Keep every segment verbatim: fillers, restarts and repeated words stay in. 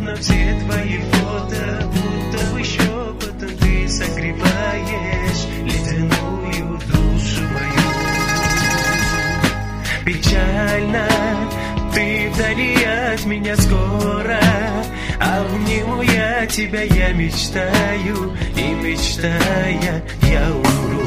телефона все твои фото, будто бы шепотом ты согреваешь ледяную душу мою. Печально, ты вдали от меня скоро, обниму я тебя, я мечтаю, и мечтая я умру.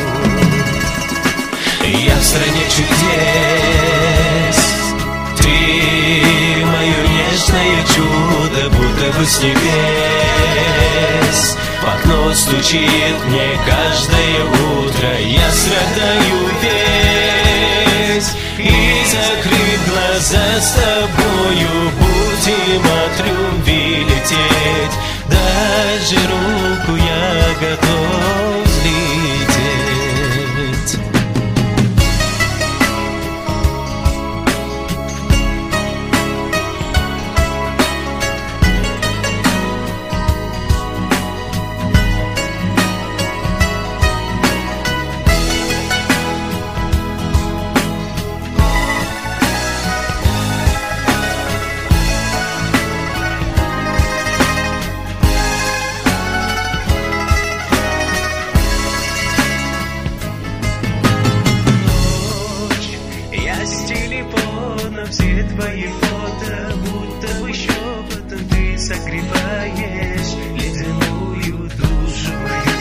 Я в стране чудес, ты мое нежное чудо, будто бы с небес. В окно стучит мне каждое утро, я страдаю весь. И закрыв глаза с тобою, будем от любви лететь. Даже руку я готов взлететь. С телефона все твои фото, будто бы шепотом ты согреваешь ледяную душу мою.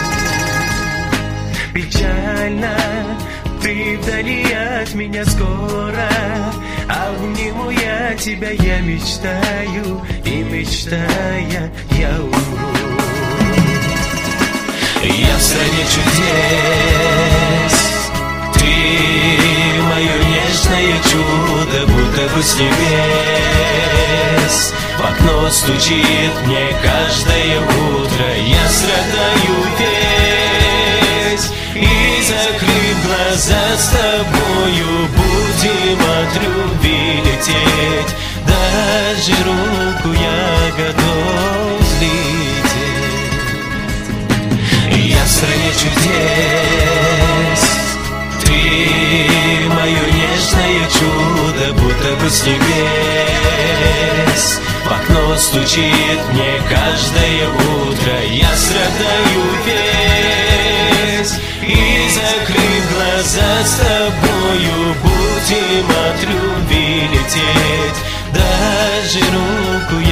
Печально, ты вдали от меня скоро, обниму я тебя, я мечтаю, и мечтая я умру. Я в стране чудес, ты мое нежное чудо, будто бы с небес. В окно стучит мне каждое утро, я страдаю весь. И закрыв глаза с тобою, будем от любви лететь. Даже руку я готов взлететь. Я в стране чудес, ты мое нежное чудо, будто бы с небес. В окно стучит мне каждое утро, я страдаю весь. И закрыв глаза с тобою, будем от любви лететь. Даже руку я